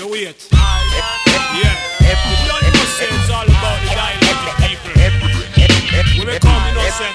the weight. Yeah. You don't know say it's all about the dialogue, people. When we come, you know say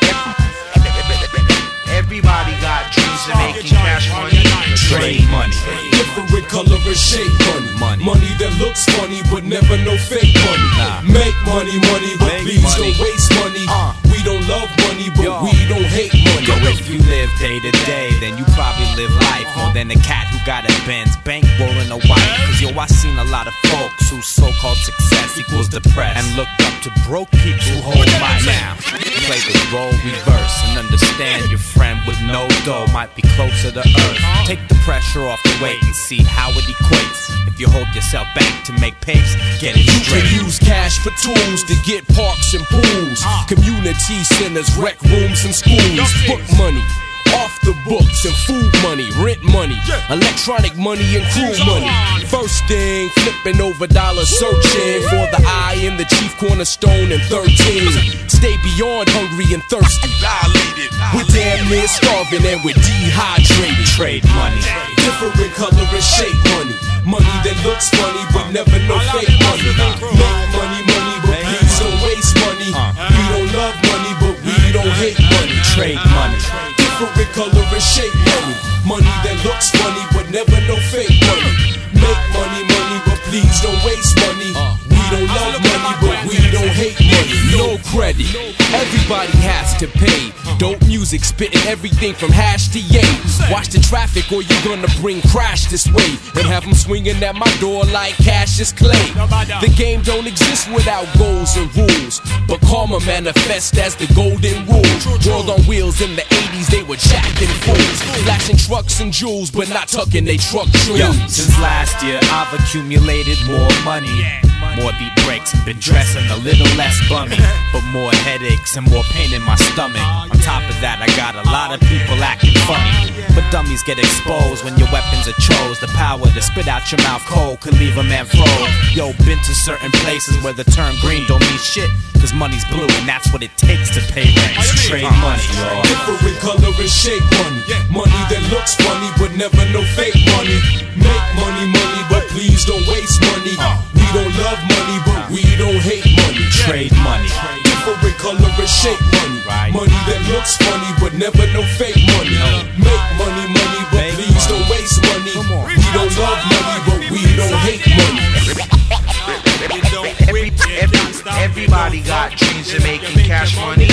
everybody got dreams of making cash money. Trade money. Different color and shape money. Money that looks funny but never no fake money. Make money, but please don't waste money. We don't love money, but we don't hate money. Yo, if you live day to day, then you probably live life more than a cat who got a Benz bankrolling a wife. Cause yo, I seen a lot of folks whose so-called success equals depressed and looked up to broke people who hold my now. Play the role reverse and understand your friend with no dough might be closer to earth. Take the pressure off the weight and see how it equates. If you hold yourself back to make pace, get it straight. You can use cash for tools to get parks and pools, community centers, rec rooms and schools, book money, off the books and food money, rent money, electronic money and crew money. First thing, flipping over dollars, searching for the eye in the chief cornerstone and 13. Stay beyond hungry and thirsty. We're damn near starving and we're dehydrated. Trade money. Different color and shape money. Money that looks funny but never no fake money. Make money, but please don't waste money. We don't love money, but we don't hate money. Trade money. Different color and shape money. Money that looks funny but never no fake money. Make money, but please don't waste money. We don't love money, but we don't hate money. No credit, everybody has to pay. Dope music spitting everything from hash to yay. Watch the traffic or you're gonna bring crash this way and have them swinging at my door like Cassius Clay. The game don't exist without goals and rules, but karma manifests as the golden rule. World on wheels in the 80s, they were jacking fools, flashing trucks and jewels, but not tucking they truck jewels. Yo, since last year I've accumulated more money, more beat breaks and been dressing a little less bummy, but more headaches and more pain in my stomach. On top of that, I got a lot of people acting funny, but dummies get exposed when your weapons are chose. The power to spit out your mouth cold could leave a man froze. Yo, been to certain places where the term green don't mean shit, cause money's blue and that's what it takes to pay rent. Trade money, y'all. Different color and shape money. Money that looks funny but never no fake money. Make money, but please don't waste money. We don't love money, but we don't hate money. Trade money. Different color and shape money. Money that looks funny but never no fake money. Make money, but please don't waste money. We don't love money, but we don't hate money. Everybody got dreams of making cash money.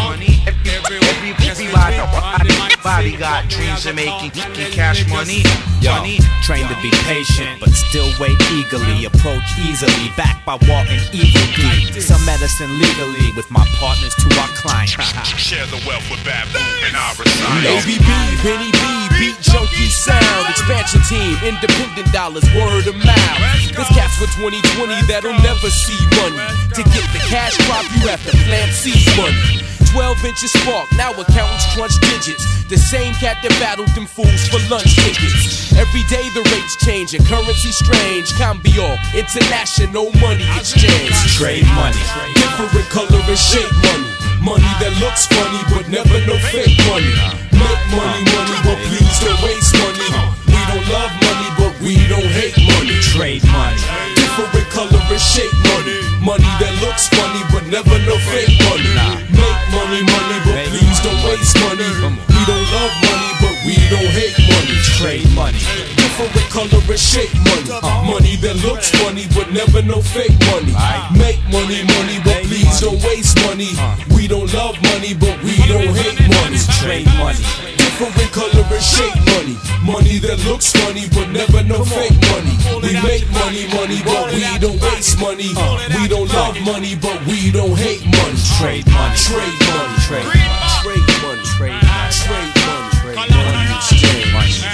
Everybody got dreams of making cash money. Yo, trained to be patient, but still wait eagerly. Approach easily, backed by Walton Evil D. Some medicine legally with my partners to our clients. Share the wealth with Babu and our reside. ABB, Benny B, Beat Junkie Sound, expansion team, independent dollars, word of mouth. This cats for 2020 that'll never see money. To get the cash crop, you have to plant seed money. 12 inches spark, now accountants crunch digits. The same cat that battled them fools for lunch tickets. Every day the rates change and currency strange. Cambio, international money exchange. Trade money. Different color and shape money. Money that looks funny but never no fake money. Make money, but please don't waste money. We don't love money, but we don't hate money. Trade money. Different color and shape money. Money that looks funny but never no fake money. Make money, but please don't waste money. We don't love money, but we don't hate money. Trade money. Different color and shape money. Money that looks funny but never no fake money. Make money, but please don't waste money. We don't love money, but we don't hate money. Trade money. Different color and shape money. Money that looks funny but never no fake money. We make money, but we don't waste money. We don't love money, but we don't hate money. Trade money. Trade money. Trade money. Trade money. Trade money. Trade money. Trade money. Exchange.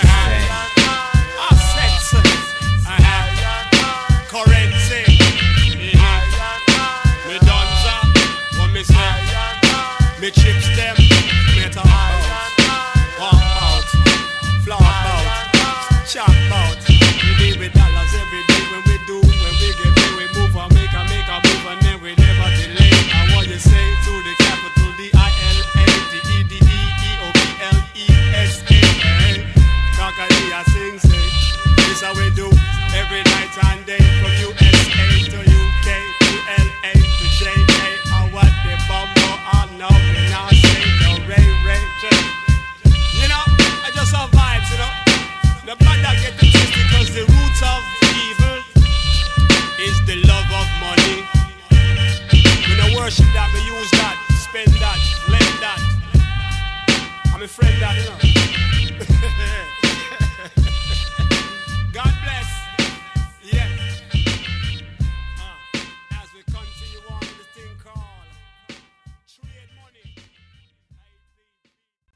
currency. Me danza, what me say? Me chips them, metal out, walk out, flout out, chop out. We deal with dollars every day when we do, when we get there, we move and make a move and then we never delay. And what you say to the capital D-I-L. today from USA to UK to LA to JA. I want the bumbo, I know me now say the Ray. You know, I just have vibes, you know. The bad that get the twist because the root of evil is the love of money. We don't worship that, we use that, spend that, lend that. I'm a friend that, you know. God bless.